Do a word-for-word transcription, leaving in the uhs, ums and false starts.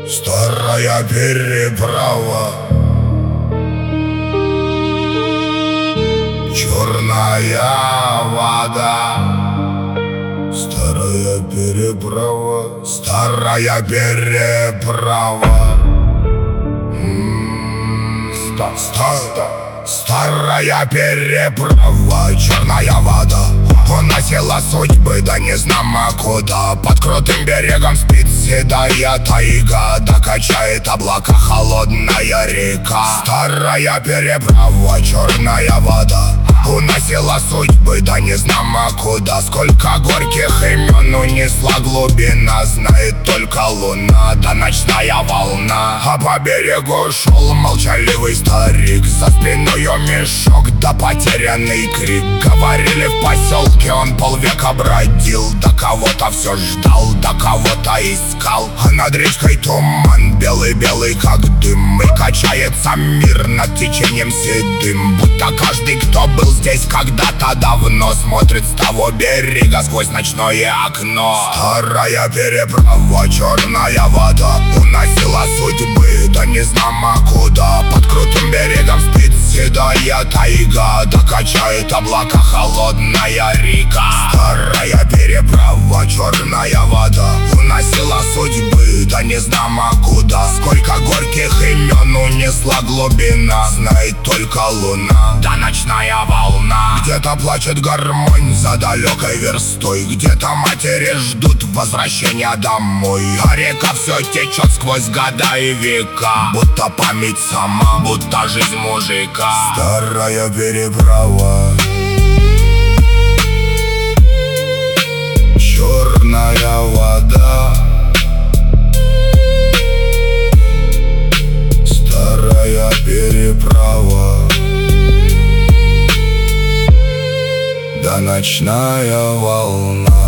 Старая переправа, черная вода. Старая переправа, старая переправа. Ста, ста, ста. Старая переправа, черная вода уносила судьбы, да не знамо куда. Под крутым берегом спит седая тайга, да качает облака холодная река. Старая переправа, черная вода уносила судьбы, да не знамо куда. Сколько горьких имен унесла глубина, знает только луна, да ночная волна. А по берегу шел молчаливый старик, за спиною мешок, да потерянный крик. Говорили, в поселке он полвека бродил, да кого-то все ждал, да кого-то искал. А над речкой туман, белый-белый как дым, и качается мир над течением седым. Будто каждый, кто был здесь когда-то давно, смотрит с того берега сквозь ночное окно. Старая переправа, черная вода уносила судьбы, да не знамо куда. Под крутым берегом спит седая тайга, да качает облака холодная река. Старая переправа, черная вода уносила судьбы, да не знамо куда. Сколько горьких имен унесла глубина, знает только луна, да ночная волна. Где-то плачет гармонь за далекой верстой, где-то матери ждут возвращения домой. А река все течет сквозь года и века, будто память сама, будто жизнь мужика. Старая переправа, черная вода. Старая переправа, да ночная волна.